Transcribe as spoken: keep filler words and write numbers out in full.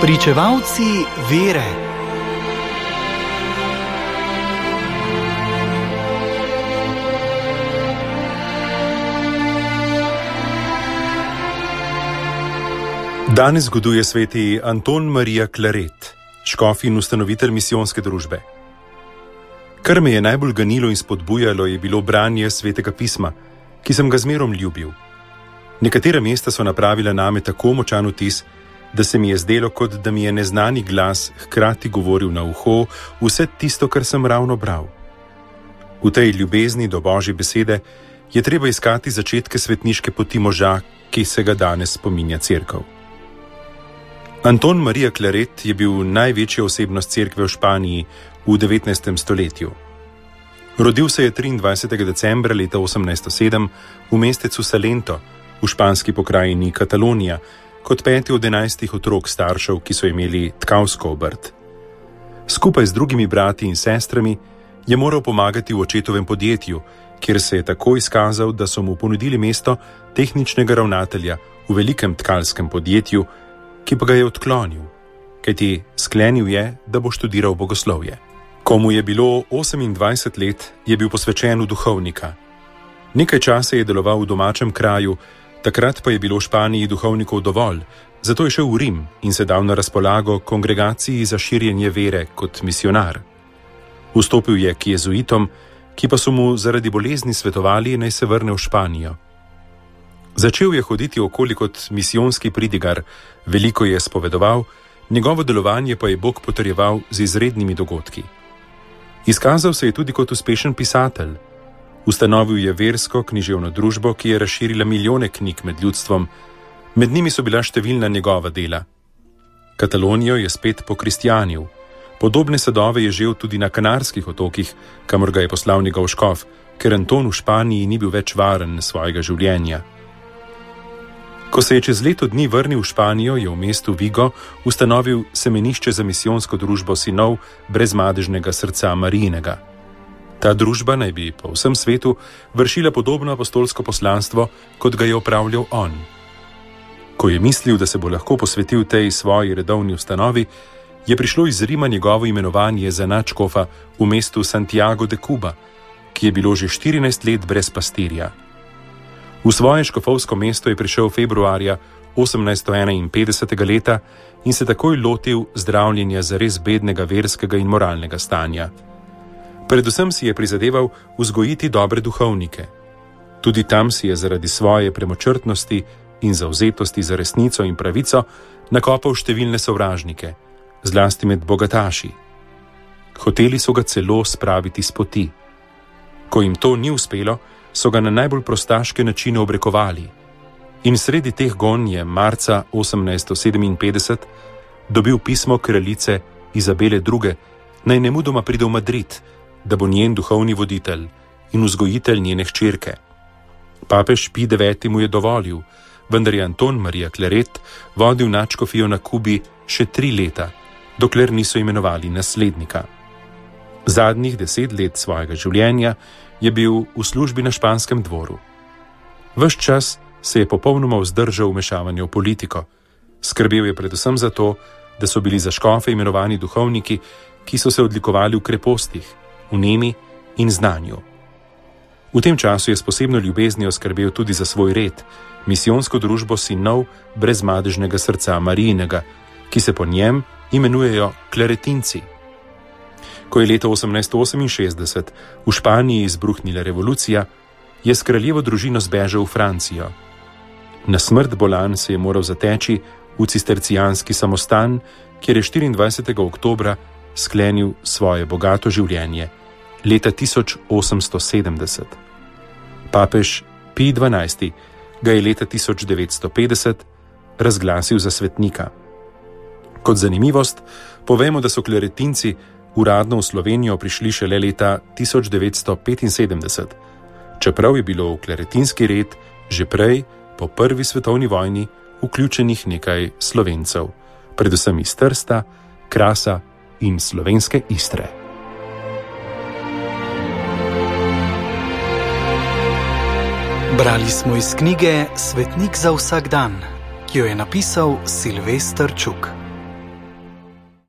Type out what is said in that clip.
Pričevalci vere. Danes zgoduje sveti Anton Marija Claret, škof in ustanovitelj misijonske družbe. Kar me je najbolj ganilo in spodbujalo, je bilo branje svetega pisma, ki sem ga zmerom ljubil. Nekatera mesta so napravila name tako močan vtis, da se mi je zdelo, kot da mi je neznani glas hkrati govoril na uho vse tisto, kar sem ravno bral. V tej ljubezni do Božje besede je treba iskati začetke svetniške poti moža, ki se ga danes spominja cerkev. Anton Marija Claret je bil največja osebnost cerkve v Španiji v devetnajstem stoletju. Rodil se je triindvajsetega decembra leta osemnajststo sedem v mestecu Salento v španski pokrajini Katalonija kot peti od enajstih otrok staršev, ki so imeli tkavsko obrt. Skupaj z drugimi brati in sestrami je moral pomagati v očetovem podjetju, kjer se je tako izkazal, da so mu ponudili mesto tehničnega ravnatelja v velikem tkalskem podjetju, ki pa ga je odklonil, kajti sklenil je, da bo študiral bogoslovje. Ko mu je bilo osemindvajset let, je bil posvečen v duhovnika. Nekaj časa je deloval v domačem kraju, takrat pa je bilo v Španiji duhovnikov dovolj, zato je šel v Rim in se dal na razpolago kongregaciji za širjenje vere kot misionar. Vstopil je k jezuitom, ki pa so mu zaradi bolezni svetovali, naj se vrne v Španijo. Začel je hoditi okoli kot misijonski pridigar, veliko je spovedoval, njegovo delovanje pa je Bog potrjeval z izrednimi dogodki. Izkazal se je tudi kot uspešen pisatelj. Ustanovil je versko književno družbo, ki je razširila milijone knjig med ljudstvom, med njimi so bila številna njegova dela. Katalonijo je spet pokristjanil. Podobne sadove je žel tudi na Kanarskih otokih, kamor ga je poslal njegov škof, ker Anton v Španiji ni bil več varen svojega življenja. Ko se je čez leto dni vrnil v Španijo, je v mestu Vigo ustanovil semenišče za misijonsko družbo sinov brezmadežnega srca Marijinega. Ta družba naj bi po vsem svetu vršila podobno apostolsko poslanstvo, kot ga je opravljal on. Ko je mislil, da se bo lahko posvetil tej svoji redovni ustanovi, je prišlo iz Rima njegovo imenovanje za nadškofa v mestu Santiago de Cuba, ki je bilo že štirinajst let brez pastirja. V svoje škofovsko mesto je prišel februarja osemnajststo enainpetdesetega leta in se takoj lotil zdravljenja zares bednega verskega in moralnega stanja. Predvsem si je prizadeval vzgojiti dobre duhovnike. Tudi tam si je zaradi svoje premočrtnosti in zavzetosti za resnico in pravico nakopal številne sovražnike, zlasti med bogataši. Hoteli so ga celo spraviti s poti. Ko jim to ni uspelo, so ga na najbolj prostaške načine obrekovali. In sredi teh gonj je marca osemnajststo sedeminpetdeset dobil pismo kraljice Izabele druge, naj nemudoma pride v Madrid, da bo njen duhovni voditelj in vzgojitelj njene hčerke. Papež Pij deveti mu je dovolil, vendar je Anton Marija Claret vodil nadškofijo na Kubi še tri leta, dokler niso imenovali naslednika. Zadnjih deset let svojega življenja je bil v službi na španskem dvoru. Ves čas se je popolnoma vzdržal vmešavanja v politiko. Skrbel je predvsem za to, da so bili za škofe imenovani duhovniki, ki so se odlikovali v krepostih, vnemi in znanju. V tem času je s posebno ljubeznijo skrbel tudi za svoj red, misijonsko družbo sinov brezmadežnega srca Marijinega, ki se po njem imenujejo Claretinci. Ko je leta osemnajststo oseminšestdeset v Španiji izbruhnila revolucija, je s kraljevo družino zbežal v Francijo. Na smrt bolan se je moral zateči v cistercijanski samostan, kjer je štiriindvajsetega oktobra sklenil svoje bogato življenje, leta tisoč osemsto sedemdeset. Papež Pij dvanajsti ga je leta tisoč devetsto petdeset razglasil za svetnika. Kot zanimivost povemo, da so Claretinci uradno v Slovenijo prišli šele leta tisoč devetsto petinsedemdeset, čeprav je bilo v klaretinski red že prej, po prvi svetovni vojni, vključenih nekaj Slovencev, predvsem iz Trsta, Krasa in slovenske Istre. Brali smo iz knjige Svetnik za vsak dan, ki jo je napisal Silvester Čuk.